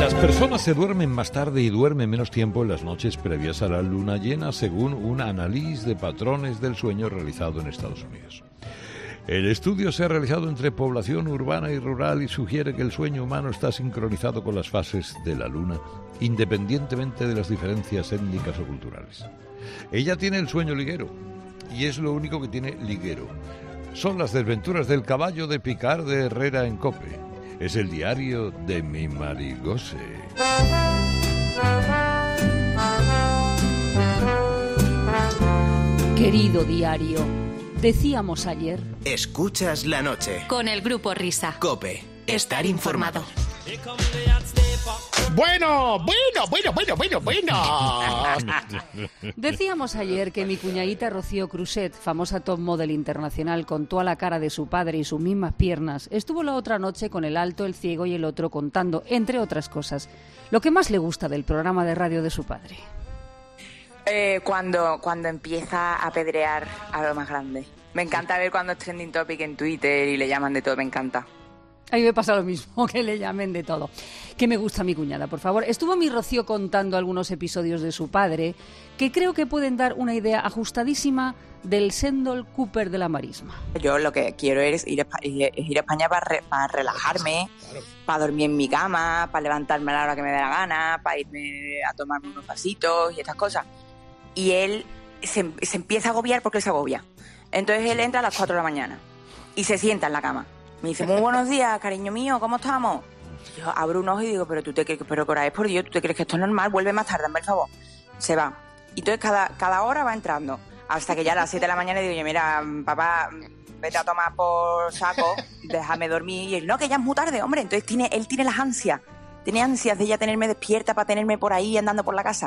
Las personas se duermen más tarde y duermen menos tiempo en las noches previas a la luna llena, según un análisis de patrones del sueño realizado en Estados Unidos. El estudio se ha realizado entre población urbana y rural y sugiere que el sueño humano está sincronizado con las fases de la luna, independientemente de las diferencias étnicas o culturales. Ella tiene el sueño liguero, y es lo único que tiene liguero. Son las desventuras del caballo de picar de Herrera en COPE. Es el diario de mi Marigose. Querido diario, decíamos ayer... Escuchas la noche. Con el Grupo Risa. COPE. Estar informado. Bueno. Decíamos ayer que mi cuñadita Rocío Cruzet, famosa top model internacional con toda la cara de su padre y sus mismas piernas, estuvo la otra noche con el alto, el ciego y el otro contando, entre otras cosas, lo que más le gusta del programa de radio de su padre. Cuando empieza a apedrear a lo más grande. Me encanta ver cuando es trending topic en Twitter y le llaman de todo, me encanta. A mí me pasa lo mismo, que le llamen de todo. Que me gusta mi cuñada, por favor. Estuvo mi Rocío contando algunos episodios de su padre que creo que pueden dar una idea ajustadísima del Sendol Cooper de la marisma. Yo lo que quiero es ir a España para relajarme, para dormir en mi cama, para levantarme a la hora que me dé la gana, para irme a tomarme unos vasitos y estas cosas. Y él se empieza a agobiar porque él se agobia. Entonces él entra a las 4 de la mañana y se sienta en la cama. Me dice, muy buenos días, cariño mío, ¿cómo estamos? Yo abro un ojo y digo, pero tú te crees, pero Coraje, por Dios, ¿tú te crees que esto es normal? Vuelve más tarde, dame el favor. Se va. Y entonces cada hora va entrando. Hasta que ya a las 7 de la mañana le digo, yo, mira, papá, vete a tomar por saco, déjame dormir. Y él, no, que ya es muy tarde, hombre. Entonces él tiene las ansias. Tiene ansias de ya tenerme despierta para tenerme por ahí andando por la casa.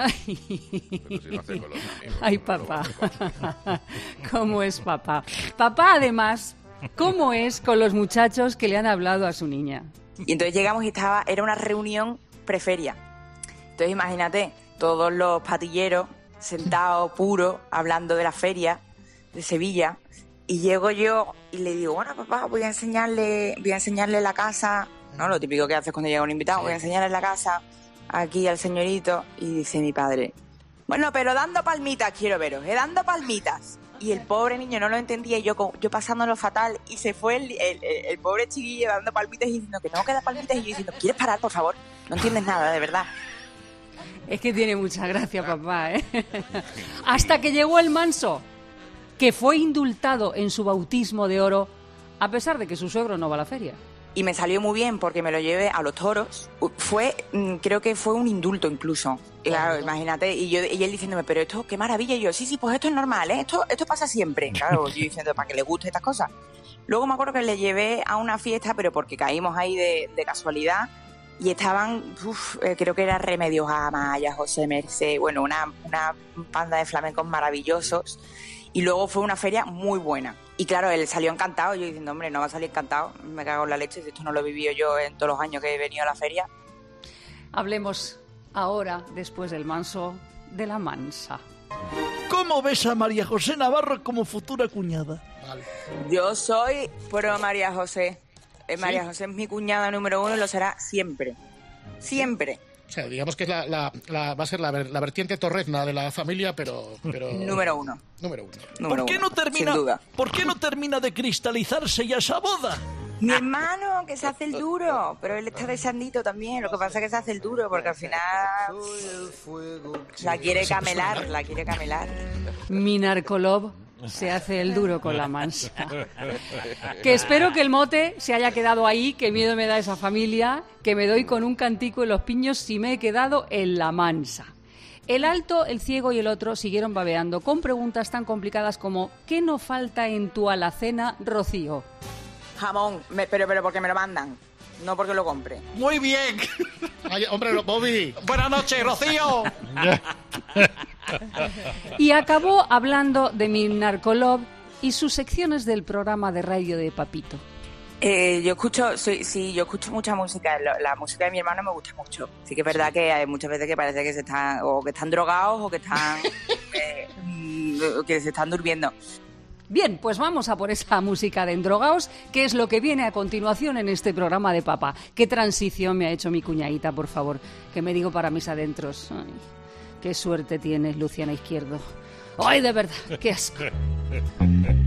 Ay, papá. ¿Cómo es papá? Papá, además, ¿cómo es con los muchachos que le han hablado a su niña? Y entonces llegamos y era una reunión preferia. Entonces imagínate, todos los patilleros sentados, puros, hablando de la feria de Sevilla. Y llego yo y le digo, bueno, papá, voy a enseñarle la casa, ¿no? Lo típico que haces cuando llega un invitado, voy a enseñarle la casa aquí al señorito. Y dice mi padre, bueno, pero dando palmitas quiero veros, dando palmitas. Y el pobre niño no lo entendía y yo pasándolo fatal. Y se fue el pobre chiquillo dando palmitas y diciendo que no queda palmitas. Y yo diciendo, ¿quieres parar, por favor? No entiendes nada, de verdad. Es que tiene mucha gracia, papá, ¿eh? Hasta que llegó el manso, que fue indultado en su bautismo de oro, a pesar de que su suegro no va a la feria. Y me salió muy bien porque me lo llevé a los toros. Creo que fue un indulto incluso. Y claro, imagínate. Y él diciéndome, pero esto, qué maravilla. Y yo, sí, pues esto es normal, ¿eh? Esto pasa siempre. Claro, yo diciendo, para que le guste estas cosas. Luego me acuerdo que le llevé a una fiesta, pero porque caímos ahí de casualidad. Y estaban, creo que era Remedios Amaya, José Merced, bueno, una banda de flamencos maravillosos. Y luego fue una feria muy buena. Y claro, él salió encantado. Yo diciendo, hombre, no va a salir encantado. Me cago en la leche, si esto no lo he vivido yo en todos los años que he venido a la feria. Hablemos ahora, después del manso, de la mansa. ¿Cómo ves a María José Navarro como futura cuñada? Vale. Yo soy pro María José. María José es mi cuñada número 1 y lo será siempre. Siempre. O sea, digamos que es va a ser la vertiente torrezna de la familia, pero... Número 1. ¿Por qué no termina de cristalizarse ya esa boda? Mi hermano, que se hace el duro, pero él está deseandito también. Lo que pasa es que se hace el duro, porque al final la quiere camelar. Mi narcolov se hace el duro con la mansa. Que espero que el mote se haya quedado ahí, que miedo me da esa familia, que me doy con un cantico en los piños si me he quedado en la mansa. El alto, el ciego y el otro siguieron babeando con preguntas tan complicadas como ¿qué no falta en tu alacena, Rocío? Jamón, pero porque me lo mandan, no porque lo compre. Muy bien. Ay, hombre, Bobby. Buenas noches, Rocío. Y acabó hablando de mi narcolov y sus secciones del programa de radio de Papito. Yo escucho mucha música. La música de mi hermano me gusta mucho. Sí que es verdad que hay muchas veces que parece que están drogados o que están que se están durmiendo. Bien, pues vamos a por esa música de Endrogaos, que es lo que viene a continuación en este programa de Papá. ¿Qué transición me ha hecho mi cuñadita, por favor? Que me digo para mis adentros. Ay, qué suerte tienes, Luciana Izquierdo. ¡Ay, de verdad! ¡Qué asco!